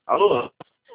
Alô?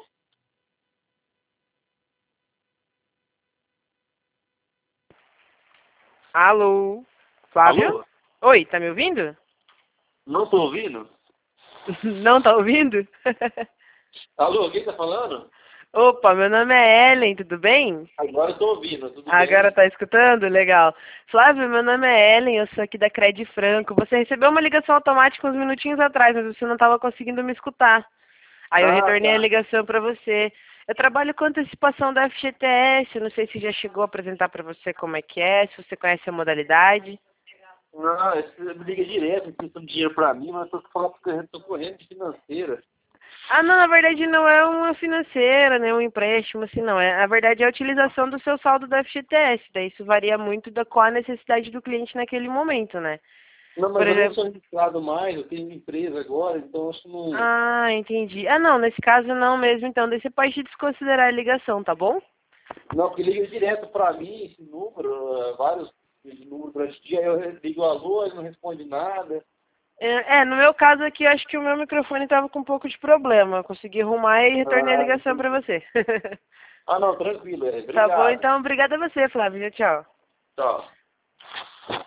Alô? Flávio? Alô? Oi, tá me ouvindo? Não tô ouvindo? Não tá ouvindo? Alô, quem tá falando? Opa, meu nome é Ellen, tudo bem? Agora eu tô ouvindo, tudo Agora bem? tá escutando? Legal. Flávio, meu nome é Ellen, eu sou aqui da Cred Franco. Você recebeu uma ligação automática uns minutinhos atrás, mas você não estava conseguindo me escutar. Aí eu Ah, retornei a tá. ligação para você. Eu trabalho com antecipação da FGTS, não sei se já chegou a apresentar para você como é que é, se você conhece a modalidade. Não, você me liga direto, pedindo dinheiro pra mim, mas eu tô falando porque eu tô correndo de financeira. Ah, não, na verdade não é uma financeira, né, um empréstimo, assim, não. Na verdade é a utilização do seu saldo da FGTS. Daí isso varia muito da qual a necessidade do cliente naquele momento, né? Não, Por mas eu nem exemplo, sou registrado mais, eu tenho uma empresa agora, então acho que não... ah, entendi. Ah, não, nesse caso não mesmo, então. Daí você pode desconsiderar a ligação, tá bom? Não, porque liga direto pra mim esse número, vários números durante o dia, eu ligo alô, ele não responde nada. No meu caso aqui, eu acho que o meu microfone estava com um pouco de problema. Eu consegui arrumar e retornei a Ah, ligação para entendi. você. Ah, não, tranquilo, Tá bom, obrigado. então, obrigada a você, Flávio. Tchau. Tchau.